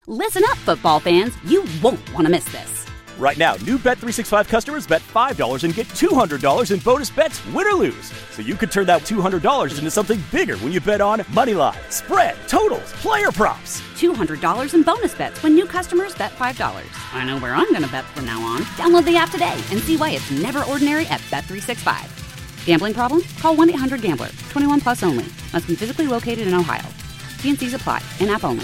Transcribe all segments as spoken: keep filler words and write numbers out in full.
Listen up, football fans. You won't want to miss this. Right now, new Bet three sixty-five customers bet five dollars and get two hundred dollars in bonus bets, win or lose. So you could turn that two hundred dollars into something bigger when you bet on money line, spread, totals, player props. two hundred dollars in bonus bets when new customers bet five dollars. I know where I'm going to bet from now on. Download the app today and see why it's never ordinary at Bet three sixty-five. Gambling problem? Call one eight hundred gambler. twenty-one plus only. Must be physically located in Ohio. T and C's apply. In-app only.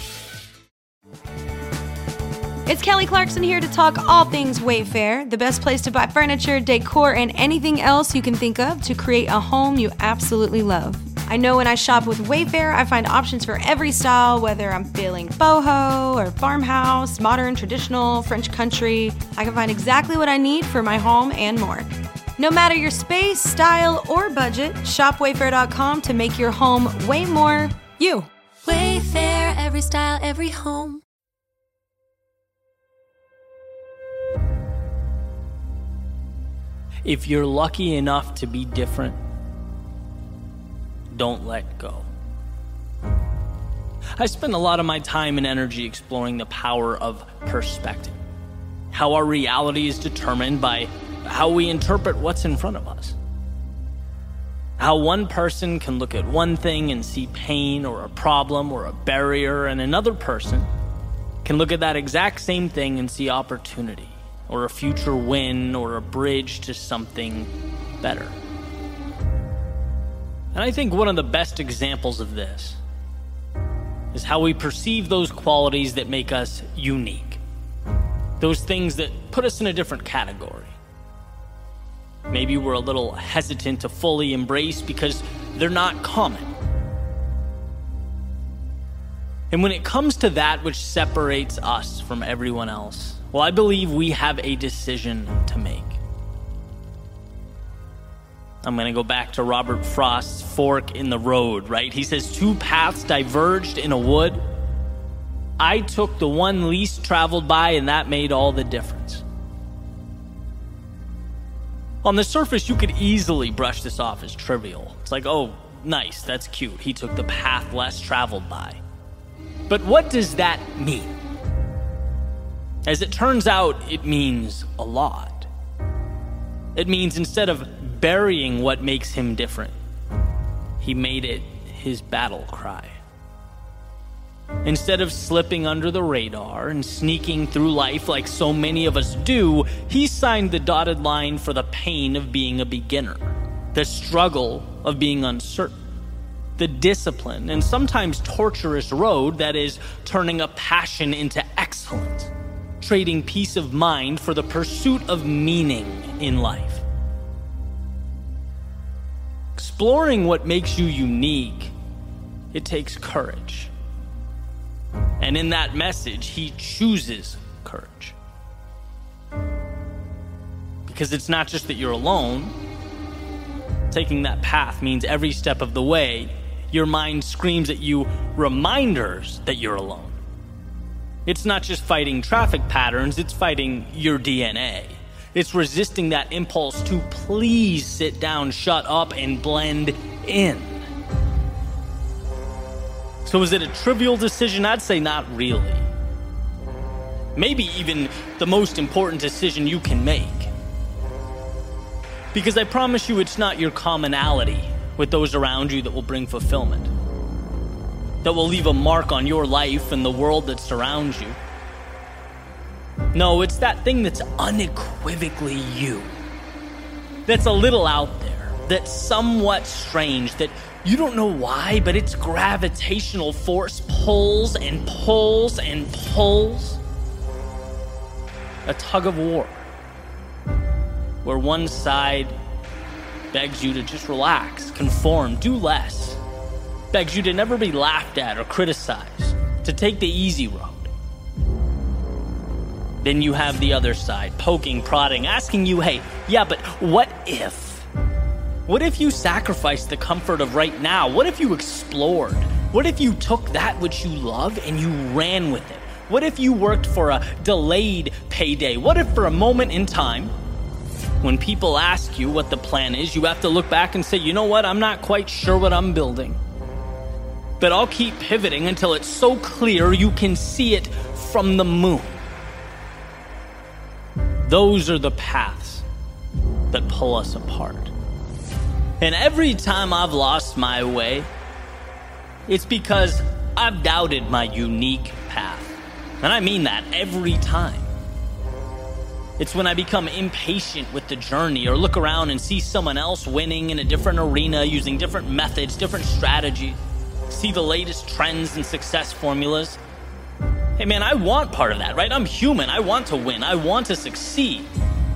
It's Kelly Clarkson here to talk all things Wayfair, the best place to buy furniture, decor, and anything else you can think of to create a home you absolutely love. I know when I shop with Wayfair, I find options for every style, whether I'm feeling boho or farmhouse, modern, traditional, French country. I can find exactly what I need for my home and more. No matter your space, style, or budget, shop wayfair dot com to make your home way more you. Wayfair, every style, every home. If you're lucky enough to be different, don't let go. I spend a lot of my time and energy exploring the power of perspective, how our reality is determined by how we interpret what's in front of us. How one person can look at one thing and see pain or a problem or a barrier, and another person can look at that exact same thing and see opportunity, or a future win, or a bridge to something better. And I think one of the best examples of this is how we perceive those qualities that make us unique. Those things that put us in a different category. Maybe we're a little hesitant to fully embrace because they're not common. And when it comes to that which separates us from everyone else, well, I believe we have a decision to make. I'm going to go back to Robert Frost's fork in the road, right? He says, two paths diverged in a wood. I took the one least traveled by, and that made all the difference. On the surface, you could easily brush this off as trivial. It's like, oh, nice, that's cute. He took the path less traveled by. But what does that mean? As it turns out, it means a lot. It means instead of burying what makes him different, he made it his battle cry. Instead of slipping under the radar and sneaking through life like so many of us do, he signed the dotted line for the pain of being a beginner, the struggle of being uncertain, the discipline and sometimes torturous road that is turning a passion into excellence, trading peace of mind for the pursuit of meaning in life. Exploring what makes you unique, it takes courage. And in that message, he chooses courage. Because it's not just that you're alone. Taking that path means every step of the way, your mind screams at you reminders that you're alone. It's not just fighting traffic patterns, it's fighting your D N A. It's resisting that impulse to please sit down, shut up, and blend in. So is it a trivial decision? I'd say not really. Maybe even the most important decision you can make. Because I promise you it's not your commonality with those around you that will bring fulfillment, that will leave a mark on your life and the world that surrounds you. No, it's that thing that's unequivocally you, that's a little out there, that's somewhat strange, that you don't know why, but its gravitational force pulls and pulls and pulls. A tug of war, where one side begs you to just relax, conform, do less, begs you to never be laughed at or criticized, to take the easy road. Then you have the other side, poking, prodding, asking you, hey, yeah, but what if? What if you sacrificed the comfort of right now? What if you explored? What if you took that which you love and you ran with it? What if you worked for a delayed payday? What if for a moment in time, when people ask you what the plan is, you have to look back and say, you know what, I'm not quite sure what I'm building. but I'll keep pivoting until it's so clear you can see it from the moon. Those are the paths that pull us apart. And every time I've lost my way, it's because I've doubted my unique path. And I mean that every time. It's when I become impatient with the journey or look around and see someone else winning in a different arena using different methods, different strategies, see the latest trends and success formulas. Hey man, I want part of that, right? I'm human. I want to win. I want to succeed.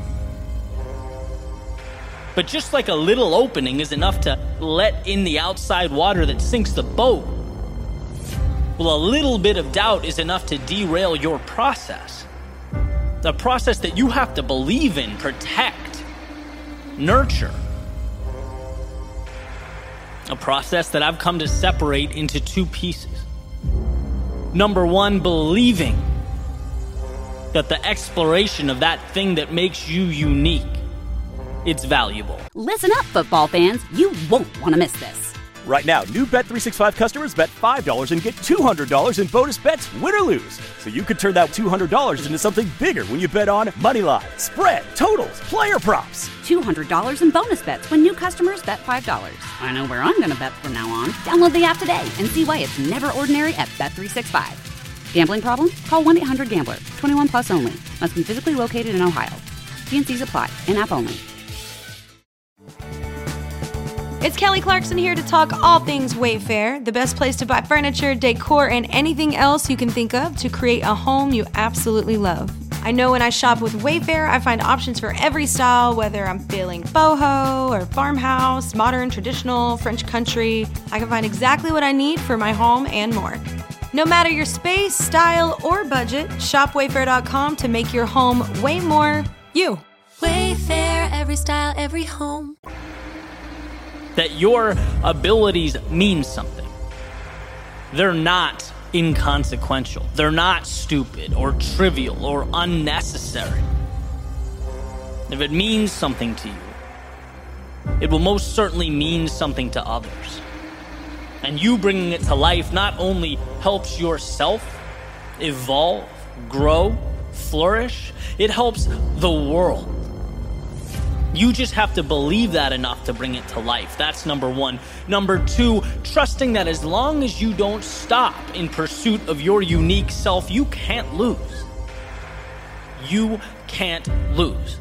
But just like a little opening is enough to let in the outside water that sinks the boat, well, a little bit of doubt is enough to derail your process. A process that you have to believe in, protect, nurture. A process that I've come to separate into two pieces. Number one, believing that the exploration of that thing that makes you unique, it's valuable. Listen up, football fans. You won't want to miss this. Right now, new Bet three sixty-five customers bet five dollars and get two hundred dollars in bonus bets, win or lose. So you could turn that two hundred dollars into something bigger when you bet on money line, spread, totals, player props. two hundred dollars in bonus bets when new customers bet five dollars. I know where I'm going to bet from now on. Download the app today and see why it's never ordinary at Bet three sixty-five. Gambling problem? Call one eight hundred gambler. twenty-one plus only. Must be physically located in Ohio. T and C's apply. In-app only. It's Kelly Clarkson here to talk all things Wayfair, the best place to buy furniture, decor, and anything else you can think of to create a home you absolutely love. I know when I shop with Wayfair, I find options for every style, whether I'm feeling boho or farmhouse, modern, traditional, French country. I can find exactly what I need for my home and more. No matter your space, style, or budget, shop wayfair dot com to make your home way more you. Wayfair, every style, every home. That your abilities mean something. They're not inconsequential. They're not stupid or trivial or unnecessary. If it means something to you, it will most certainly mean something to others. And you bringing it to life not only helps yourself evolve, grow, flourish, it helps the world. You just have to believe that enough to bring it to life. That's number one. Number two, trusting that as long as you don't stop in pursuit of your unique self, you can't lose. You can't lose.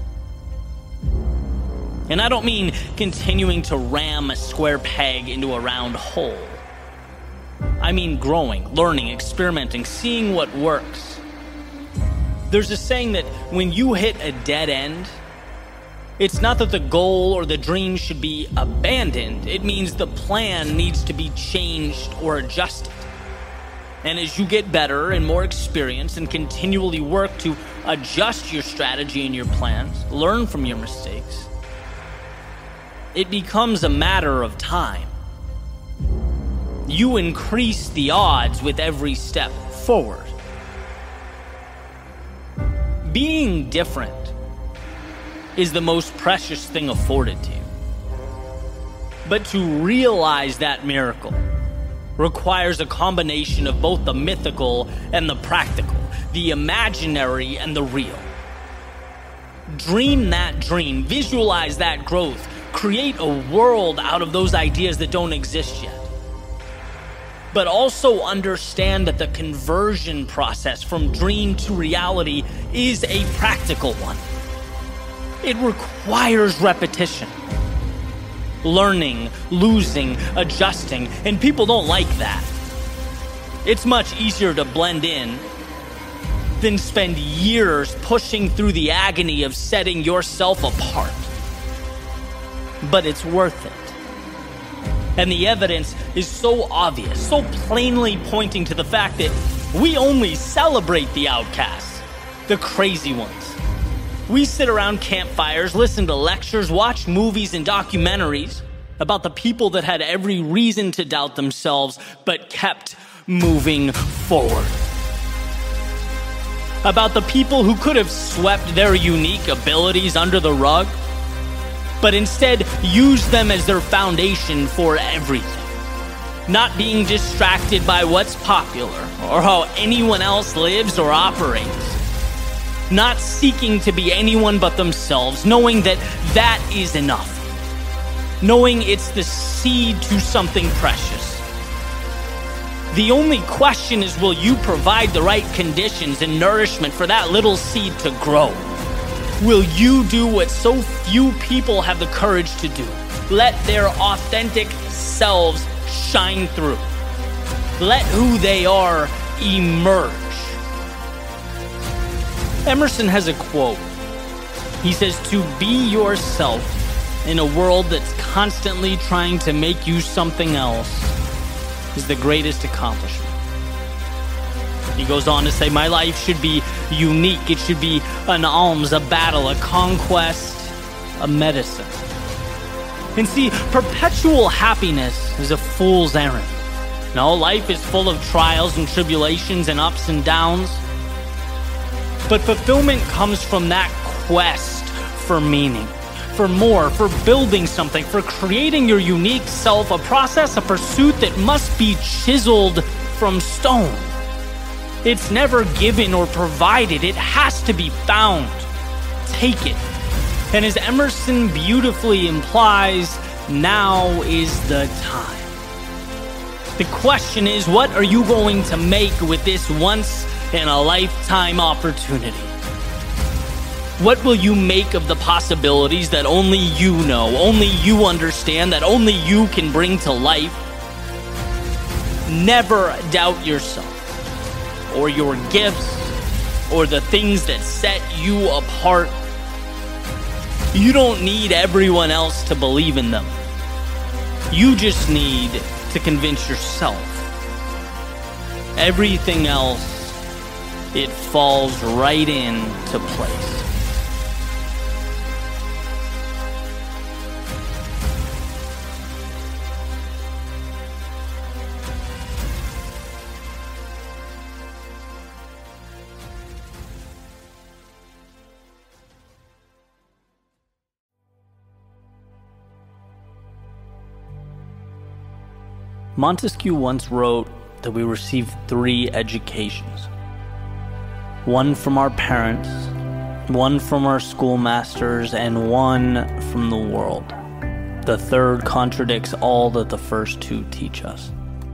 And I don't mean continuing to ram a square peg into a round hole. I mean growing, learning, experimenting, seeing what works. There's a saying that when you hit a dead end, it's not that the goal or the dream should be abandoned. It means the plan needs to be changed or adjusted. And as you get better and more experienced and continually work to adjust your strategy and your plans, learn from your mistakes, it becomes a matter of time. You increase the odds with every step forward. Being different is the most precious thing afforded to you. But to realize that miracle requires a combination of both the mythical and the practical, the imaginary and the real. Dream that dream, visualize that growth, create a world out of those ideas that don't exist yet. But also understand that the conversion process from dream to reality is a practical one. It requires repetition. Learning, losing, adjusting, and people don't like that. It's much easier to blend in than spend years pushing through the agony of setting yourself apart. But it's worth it. And the evidence is so obvious, so plainly pointing to the fact that we only celebrate the outcasts, the crazy ones. We sit around campfires, listen to lectures, watch movies and documentaries about the people that had every reason to doubt themselves but kept moving forward. About the people who could have swept their unique abilities under the rug, but instead used them as their foundation for everything. Not being distracted by what's popular or how anyone else lives or operates. Not seeking to be anyone but themselves, knowing that that is enough. Knowing it's the seed to something precious. The only question is, will you provide the right conditions and nourishment for that little seed to grow? Will you do what so few people have the courage to do? Let their authentic selves shine through. Let who they are emerge. Emerson has a quote. He says, "To be yourself in a world that's constantly trying to make you something else is the greatest accomplishment." He goes on to say, "My life should be unique. It should be an alms, a battle, a conquest, a medicine." And see, perpetual happiness is a fool's errand. No, life is full of trials and tribulations and ups and downs. But fulfillment comes from that quest for meaning, for more, for building something, for creating your unique self, a process, a pursuit that must be chiseled from stone. It's never given or provided. It has to be found. Take it. And as Emerson beautifully implies, now is the time. The question is, what are you going to make with this once-in-a-lifetime opportunity? What will you make of the possibilities that only you know, only you understand, that only you can bring to life? Never doubt yourself, or your gifts, or the things that set you apart. You don't need everyone else to believe in them. You just need to convince yourself. Everything else, it falls right into place. Montesquieu once wrote that we receive three educations. One from our parents, one from our schoolmasters, and one from the world. The third contradicts all that the first two teach us.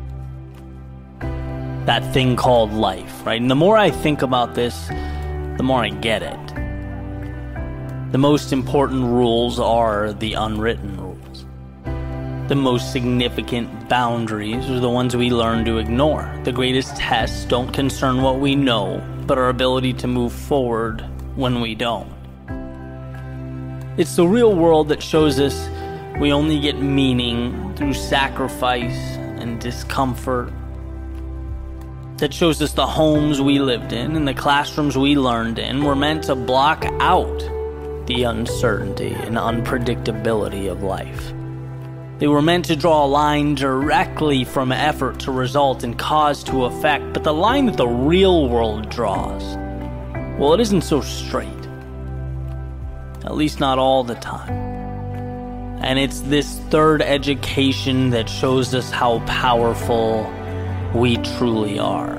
That thing called life, right? And the more I think about this, the more I get it. The most important rules are the unwritten rules. The most significant boundaries are the ones we learn to ignore. The greatest tests don't concern what we know, but our ability to move forward when we don't. It's the real world that shows us we only get meaning through sacrifice and discomfort. That shows us the homes we lived in and the classrooms we learned in were meant to block out the uncertainty and unpredictability of life. They were meant to draw a line directly from effort to result and cause to effect, but the line that the real world draws, well, it isn't so straight. At least not all the time. And it's this third education that shows us how powerful we truly are.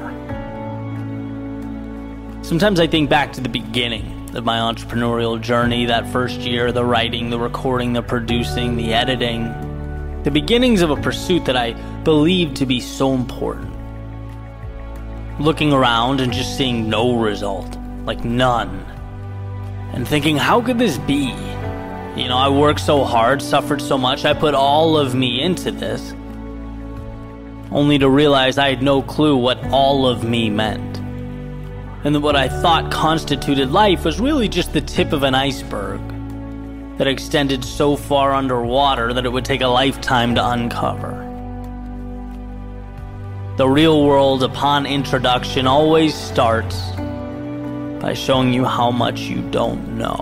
Sometimes I think back to the beginning of my entrepreneurial journey, that first year, the writing, the recording, the producing, the editing. The beginnings of a pursuit that I believed to be so important. Looking around and just seeing no result, like none. And thinking, how could this be? You know, I worked so hard, suffered so much, I put all of me into this. Only to realize I had no clue what all of me meant. And that what I thought constituted life was really just the tip of an iceberg that extended so far underwater that it would take a lifetime to uncover. The real world, upon introduction, always starts by showing you how much you don't know.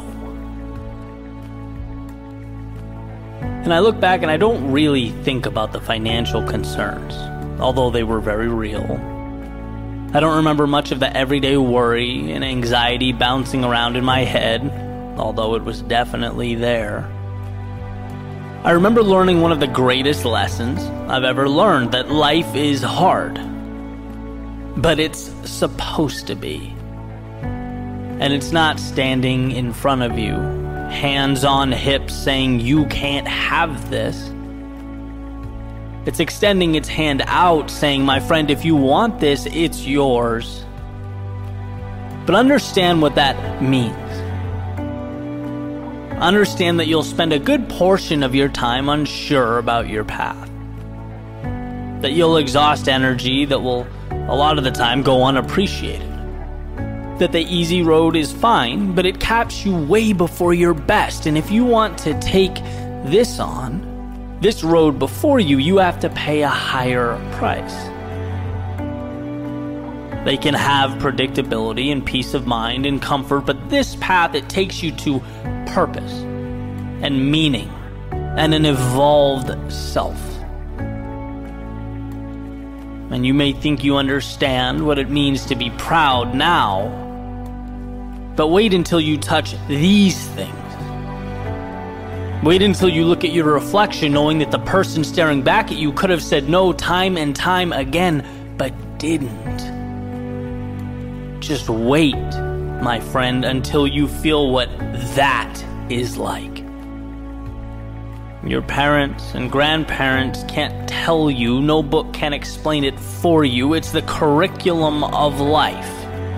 And I look back and I don't really think about the financial concerns, although they were very real. I don't remember much of the everyday worry and anxiety bouncing around in my head, although it was definitely there. I remember learning one of the greatest lessons I've ever learned, that life is hard. But it's supposed to be. And it's not standing in front of you, hands on hips, saying you can't have this. It's extending its hand out, saying, my friend, if you want this, it's yours. But understand what that means. Understand that you'll spend a good portion of your time unsure about your path. That you'll exhaust energy that will, a lot of the time, go unappreciated. That the easy road is fine, but it caps you way before your best. And if you want to take this on, this road before you, you have to pay a higher price. They can have predictability and peace of mind and comfort, but this path, it takes you to purpose and meaning and an evolved self. And you may think you understand what it means to be proud now, but wait until you touch these things. Wait until you look at your reflection, knowing that the person staring back at you could have said no time and time again, but didn't. Just wait, my friend, until you feel what that is like. Your parents and grandparents can't tell you, no book can explain it for you. It's the curriculum of life.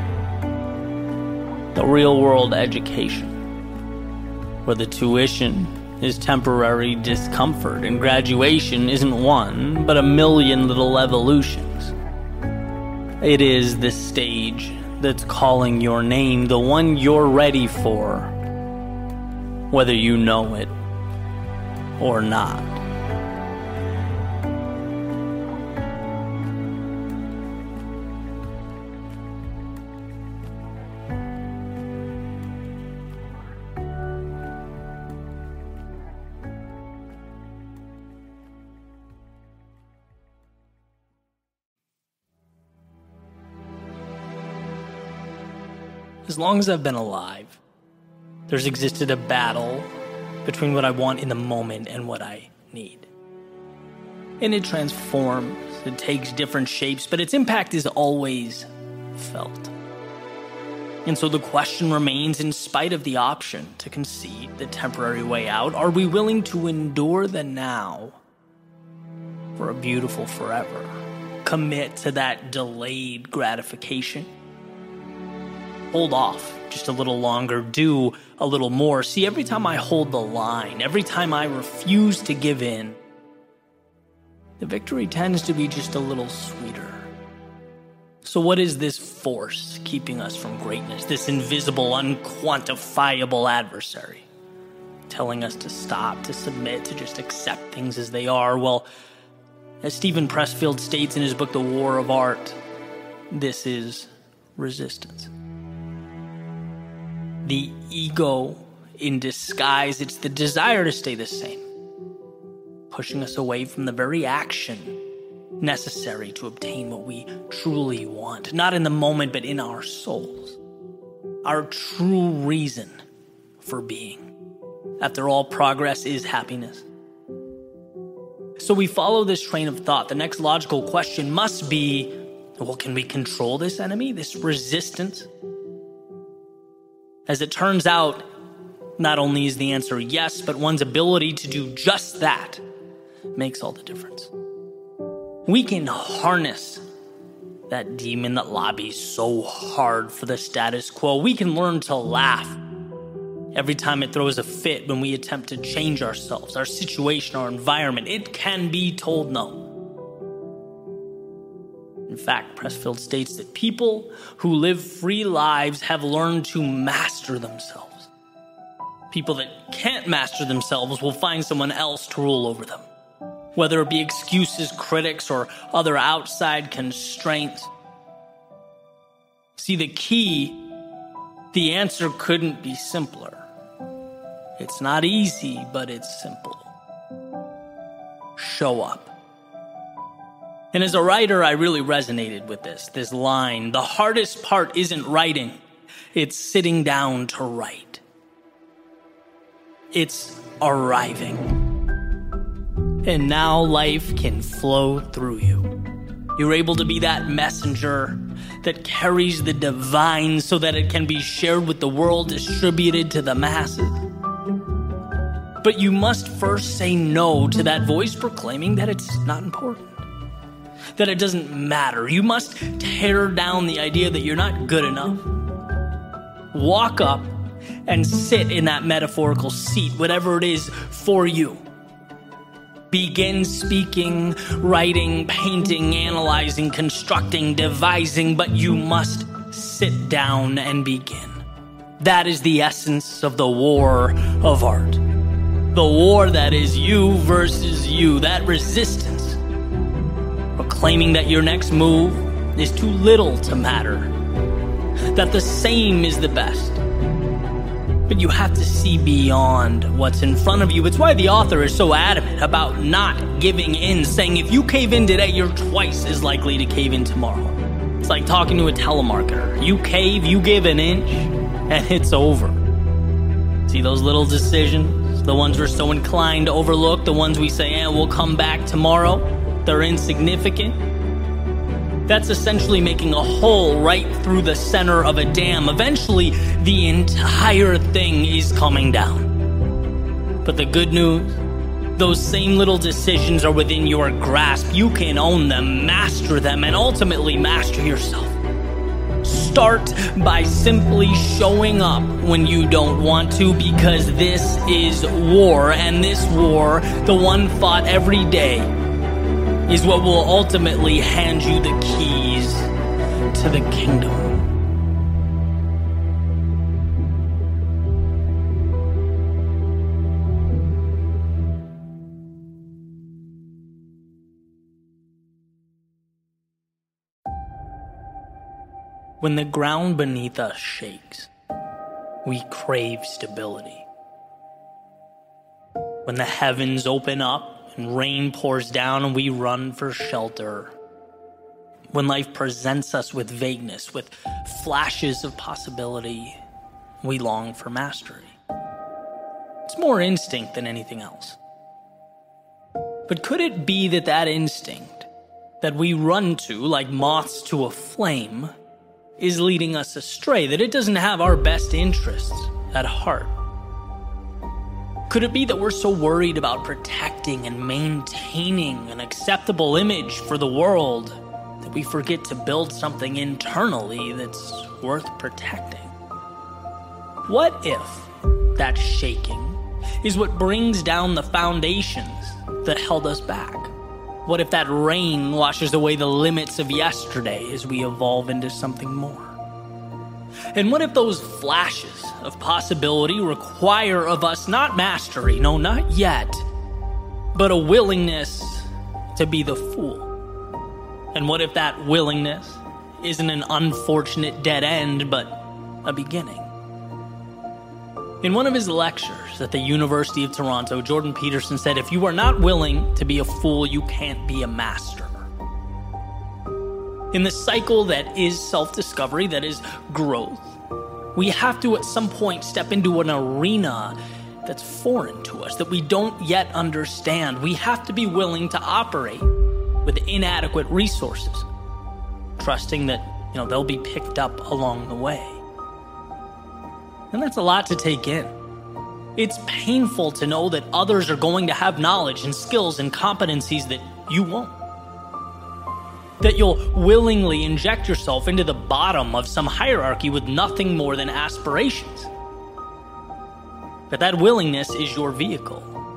The real-world education, where the tuition is temporary discomfort and graduation isn't one, but a million little evolutions. It is the stage that's calling your name, the one you're ready for, whether you know it or not. As long as I've been alive, there's existed a battle between what I want in the moment and what I need. And it transforms, it takes different shapes, but its impact is always felt. And so the question remains, in spite of the option to concede the temporary way out, are we willing to endure the now for a beautiful forever? Commit to that delayed gratification? Hold off just a little longer, do a little more. See, every time I hold the line, every time I refuse to give in, the victory tends to be just a little sweeter. So what is this force keeping us from greatness? This invisible, unquantifiable adversary telling us to stop, to submit, to just accept things as they are? Well, as Steven Pressfield states in his book, The War of Art, this is resistance. The ego in disguise, it's the desire to stay the same, pushing us away from the very action necessary to obtain what we truly want, not in the moment, but in our souls, our true reason for being. After all, progress is happiness. So we follow this train of thought. The next logical question must be, well, can we control this enemy, this resistance? As it turns out, not only is the answer yes, but one's ability to do just that makes all the difference. We can harness that demon that lobbies so hard for the status quo. We can learn to laugh every time it throws a fit when we attempt to change ourselves, our situation, our environment. It can be told no. In fact, Pressfield states that people who live free lives have learned to master themselves. People that can't master themselves will find someone else to rule over them, whether it be excuses, critics, or other outside constraints. See, the key, the answer couldn't be simpler. It's not easy, but it's simple. Show up. And as a writer, I really resonated with this, this line. The hardest part isn't writing, it's sitting down to write. It's arriving. And now life can flow through you. You're able to be that messenger that carries the divine so that it can be shared with the world, distributed to the masses. But you must first say no to that voice proclaiming that it's not important, that it doesn't matter. You must tear down the idea that you're not good enough. Walk up and sit in that metaphorical seat, whatever it is for you. Begin speaking, writing, painting, analyzing, constructing, devising, but you must sit down and begin. That is the essence of the war of art. The war that is you versus you, that resistance. Proclaiming that your next move is too little to matter, that the same is the best. But you have to see beyond what's in front of you. It's why the author is so adamant about not giving in, saying if you cave in today, you're twice as likely to cave in tomorrow. It's like talking to a telemarketer. You cave, you give an inch, and it's over. See those little decisions? The ones we're so inclined to overlook, the ones we say, eh, we'll come back tomorrow. They're insignificant. That's essentially making a hole right through the center of a dam. Eventually, the entire thing is coming down. But the good news, those same little decisions are within your grasp. You can own them, master them, and ultimately master yourself. Start by simply showing up when you don't want to, because this is war, and this war, the one fought every day, is what will ultimately hand you the keys to the kingdom. When the ground beneath us shakes, we crave stability. When the heavens open up and rain pours down, we run for shelter. When life presents us with vagueness, with flashes of possibility, we long for mastery. It's more instinct than anything else. But could it be that that instinct that we run to like moths to a flame is leading us astray, that it doesn't have our best interests at heart? Could it be that we're so worried about protecting and maintaining an acceptable image for the world that we forget to build something internally that's worth protecting? What if that shaking is what brings down the foundations that held us back? What if that rain washes away the limits of yesterday as we evolve into something more? And what if those flashes of possibility require of us not mastery, no, not yet, but a willingness to be the fool? And what if that willingness isn't an unfortunate dead end, but a beginning? In one of his lectures at the University of Toronto, Jordan Peterson said, if you are not willing to be a fool, you can't be a master. In the cycle that is self-discovery, that is growth, we have to at some point step into an arena that's foreign to us, that we don't yet understand. We have to be willing to operate with inadequate resources, trusting that, you know, they'll be picked up along the way. And that's a lot to take in. It's painful to know that others are going to have knowledge and skills and competencies that you won't. That you'll willingly inject yourself into the bottom of some hierarchy with nothing more than aspirations. But that willingness is your vehicle.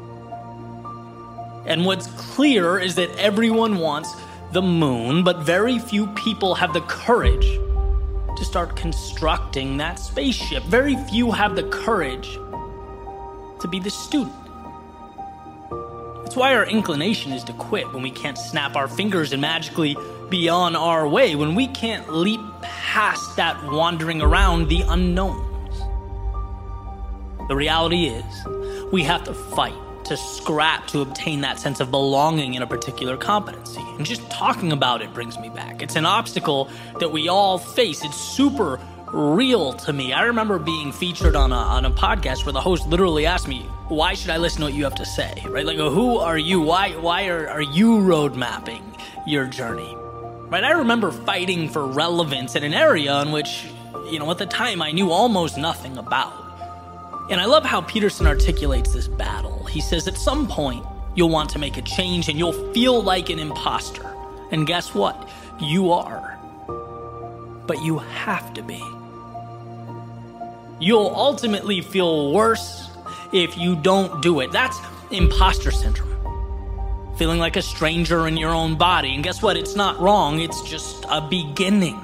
And what's clear is that everyone wants the moon, but very few people have the courage to start constructing that spaceship. Very few have the courage to be the student. That's why our inclination is to quit when we can't snap our fingers and magically be on our way, when we can't leap past that wandering around the unknowns. The reality is, we have to fight, to scrap to obtain that sense of belonging in a particular competency. And just talking about it brings me back. It's an obstacle that we all face. It's super real to me. I remember being featured on a, on a podcast where the host literally asked me, why should I listen to what you have to say, right? Like, who are you? Why why are, are you road mapping your journey, right? I remember fighting for relevance in an area in which, you know, at the time I knew almost nothing about. And I love how Peterson articulates this battle. He says at some point, you'll want to make a change and you'll feel like an imposter. And guess what? You are. But you have to be. You'll ultimately feel worse if you don't do it. That's imposter syndrome. Feeling like a stranger in your own body. And guess what? It's not wrong. It's just a beginning.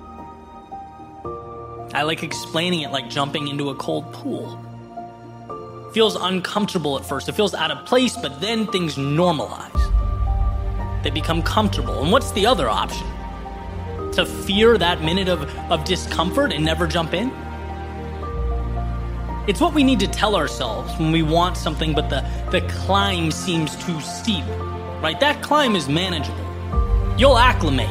I like explaining it like jumping into a cold pool. It feels uncomfortable at first. It feels out of place, but then things normalize. They become comfortable. And what's the other option? To fear that minute of, of discomfort and never jump in? It's what we need to tell ourselves when we want something, but the, the climb seems too steep, right? That climb is manageable. You'll acclimate.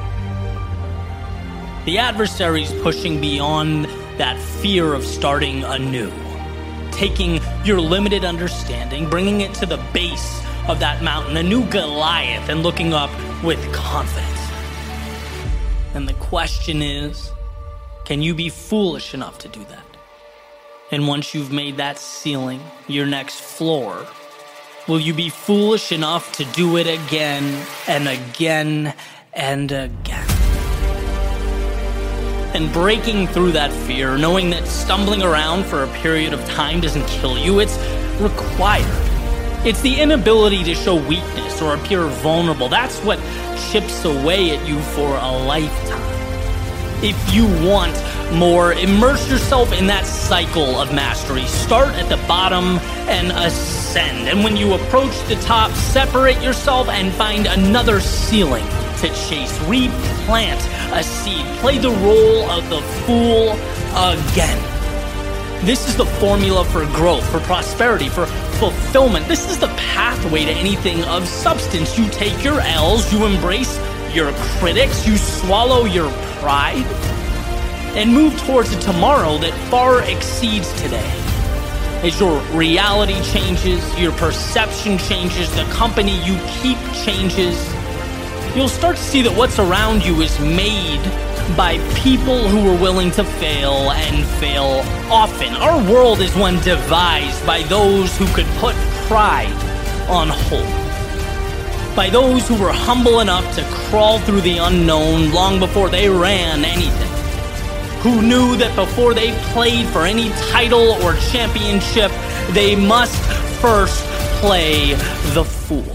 The adversary's pushing beyond that fear of starting anew, taking your limited understanding, bringing it to the base of that mountain, a new Goliath, and looking up with confidence. And the question is, can you be foolish enough to do that? And once you've made that ceiling your next floor, will you be foolish enough to do it again and again and again? And breaking through that fear, knowing that stumbling around for a period of time doesn't kill you, it's required. It's the inability to show weakness or appear vulnerable. That's what chips away at you for a lifetime. If you want more, immerse yourself in that cycle of mastery. Start at the bottom and ascend. And when you approach the top, separate yourself and find another ceiling to chase. Replant a seed. Play the role of the fool again. This is the formula for growth, for prosperity, for fulfillment. This is the pathway to anything of substance. You take your L's, you embrace your critics, you swallow your pride, and move towards a tomorrow that far exceeds today. As your reality changes, your perception changes, the company you keep changes, you'll start to see that what's around you is made by people who are willing to fail and fail often. Our world is one devised by those who could put pride on hold. By those who were humble enough to crawl through the unknown long before they ran anything. Who knew that before they played for any title or championship, they must first play the fool.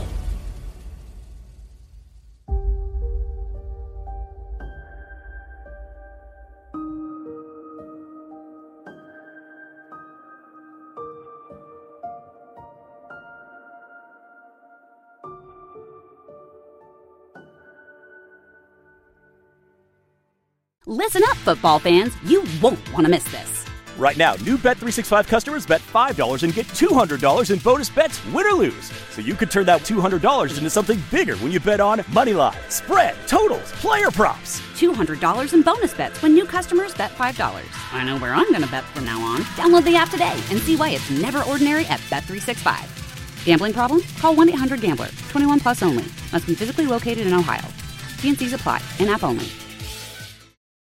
Listen up, football fans. You won't want to miss this. Right now, new Bet three sixty-five customers bet five dollars and get two hundred dollars in bonus bets, win or lose. So you could turn that two hundred dollars into something bigger when you bet on money line, spread, totals, player props. two hundred dollars in bonus bets when new customers bet five dollars. I know where I'm going to bet from now on. Download the app today and see why it's never ordinary at Bet three sixty-five. Gambling problem? Call one eight hundred gambler. twenty-one plus only. Must be physically located in Ohio. T and C's apply. In-app only.